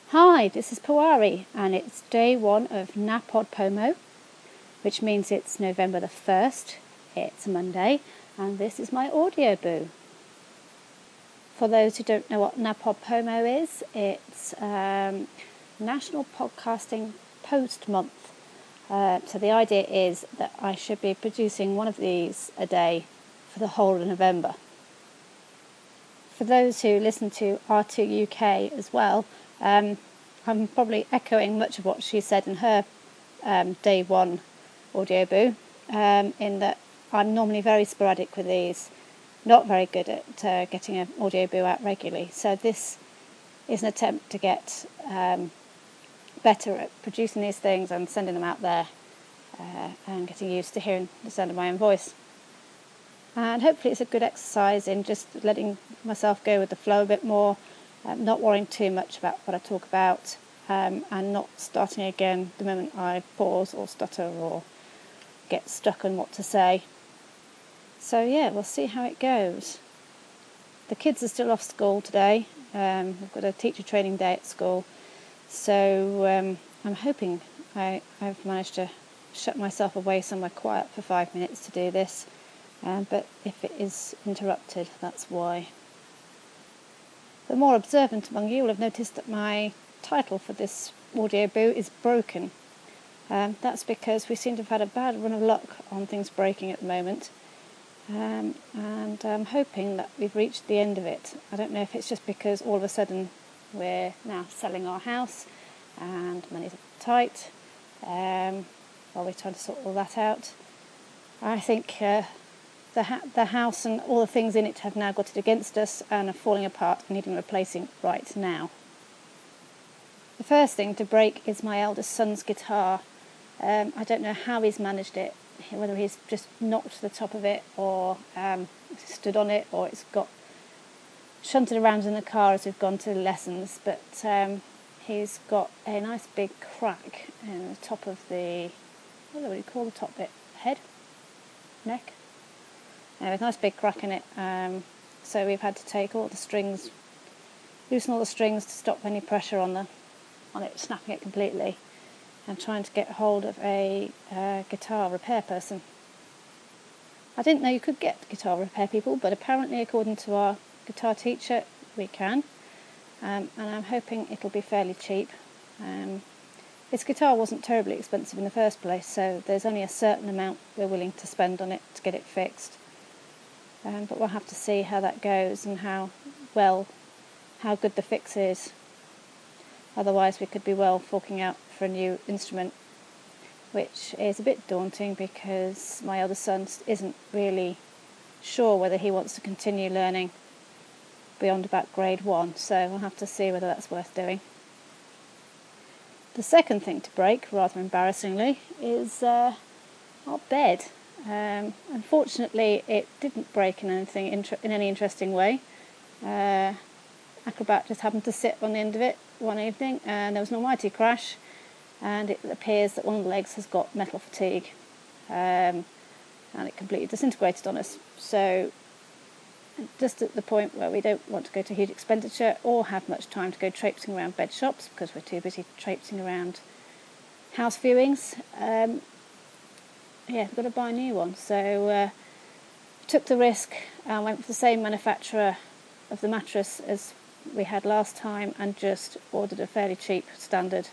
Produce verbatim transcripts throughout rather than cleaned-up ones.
Hi, this is Pawari, and it's day one of NaPodPoMo, which means it's November the first. It's a Monday, and this is my audio boo. For those who don't know what NaPodPoMo is, it's um, National Podcasting Post Month. Uh, so the idea is that I should be producing one of these a day for the whole of November. For those who listen to R two U K as well, um, I'm probably echoing much of what she said in her um, day one audio boo, um, in that I'm normally very sporadic with these, not very good at uh, getting an audio boo out regularly. So this is an attempt to get um, better at producing these things and sending them out there uh, and getting used to hearing the sound of my own voice. And hopefully it's a good exercise in just letting myself go with the flow a bit more, um, not worrying too much about what I talk about, um, and not starting again the moment I pause or stutter or get stuck on what to say. So yeah, we'll see how it goes. The kids are still off school today. Um, we've got a teacher training day at school. So um, I'm hoping I, I've managed to shut myself away somewhere quiet for five minutes to do this. Um, but if it is interrupted, that's why. The more observant among you will have noticed that my title for this audio boo is Broken. Um, that's because we seem to have had a bad run of luck on things breaking at the moment. Um, and I'm hoping that we've reached the end of it. I don't know if it's just because all of a sudden we're now selling our house and money's tight um, while we're trying to sort all that out. I think uh, the, ha- the house and all the things in it have now got it against us and are falling apart and needing replacing right now. The first thing to break is my eldest son's guitar. Um, I don't know how he's managed it, whether he's just knocked the top of it or um, stood on it, or it's got shunted around in the car as we've gone to lessons, but um, he's got a nice big crack in the top of the, what do you call the top bit? Head? Neck? Anyway, a nice big crack in it, um, so we've had to take all the strings, loosen all the strings to stop any pressure on the on it snapping it completely, and trying to get hold of a uh, guitar repair person. I didn't know you could get guitar repair people, but apparently according to our guitar teacher we can, um, and I'm hoping it'll be fairly cheap. Um, his guitar wasn't terribly expensive in the first place, so there's only a certain amount we're willing to spend on it to get it fixed. Um, but we'll have to see how that goes and how well, how good the fix is. Otherwise we could be well forking out for a new instrument, which is a bit daunting because my other son isn't really sure whether he wants to continue learning beyond about grade one, so we'll have to see whether that's worth doing. The second thing to break, rather embarrassingly, is uh, our bed. Um, unfortunately, it didn't break in anything inter- in any interesting way. Uh, Acrobat just happened to sit on the end of it one evening, and there was an almighty crash, and it appears that one of the legs has got metal fatigue, um, and it completely disintegrated on us. So, just at the point where we don't want to go to huge expenditure or have much time to go traipsing around bed shops because we're too busy traipsing around house viewings. Um, yeah, we've got to buy a new one. So uh, took the risk and went for the same manufacturer of the mattress as we had last time and just ordered a fairly cheap standard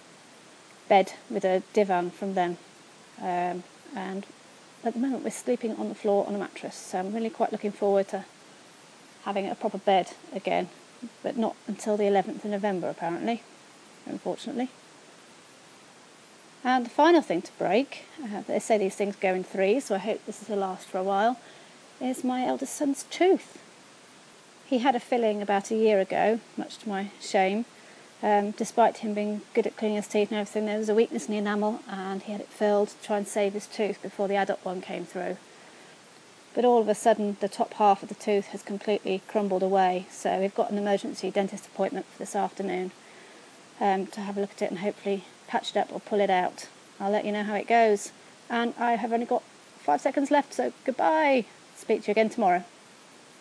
bed with a divan from them. Um, and at the moment we're sleeping on the floor on a mattress, so I'm really quite looking forward to having a proper bed again, but not until the eleventh of November apparently, unfortunately. And the final thing to break, uh, they say these things go in threes, so I hope this will last for a while, is my eldest son's tooth. He had a filling about a year ago, much to my shame. Um, despite him being good at cleaning his teeth and everything, there was a weakness in the enamel and he had it filled to try and save his tooth before the adult one came through. But all of a sudden the top half of the tooth has completely crumbled away, so we've got an emergency dentist appointment for this afternoon um, to have a look at it and hopefully patch it up or pull it out. I'll let you know how it goes. And I have only got five seconds left, so goodbye. Speak to you again tomorrow.